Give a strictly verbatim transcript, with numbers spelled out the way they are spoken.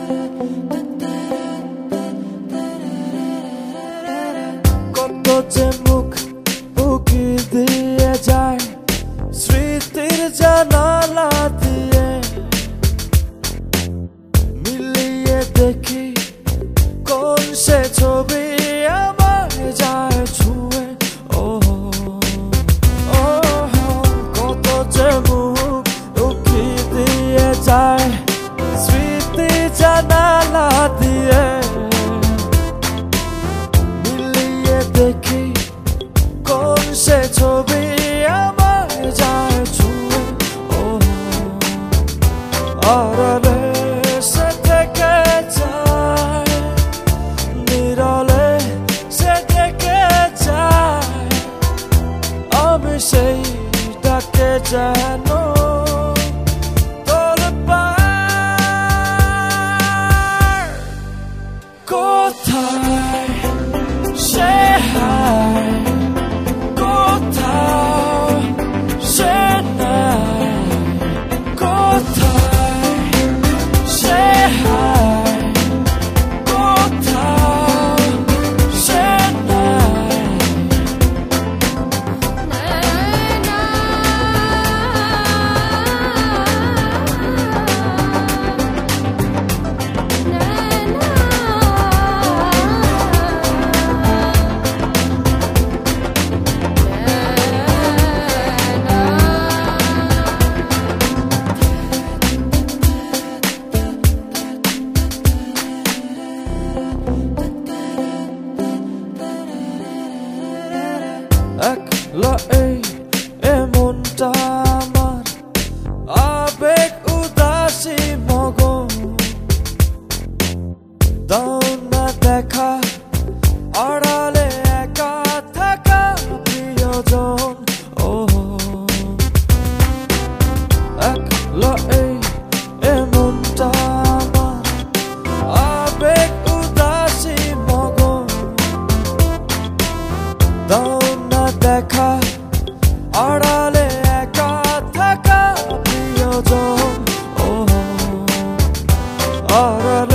কত যে মুখ উকি দিয়ে যায় স্মৃতির জানালা দিয়ে, মিলিয়ে দেখি কোন সে ছবি আমার যায় ছুঁয়ে। ও ও কত যে মুখ উকি দিয়ে যায় স্মৃতি জানালা দিয়ে, মিলিয়ে দেখি কোন সে ছবি আমার যায় ছুঁয়ে। ও আড়ালে সে থেকে যায়, নিরলে সে থেকে যায়, আমি সেই ডাকে যেন কোথায় সে হায়, কোথাও সে নাই, কোথায় সে হায়, কোথাও সে নাই। একলা এই এমনটা আমার আবেগ উদাসী মগন, দাও না দেখা আড়ালে একা থাকা প্রিয়জন। ও একলা এই এমনটা আমার আবেগ উদাসী মগন, দাও না দেখা আড়ালে একা থাকা প্রিয়জন। ও আড়ালে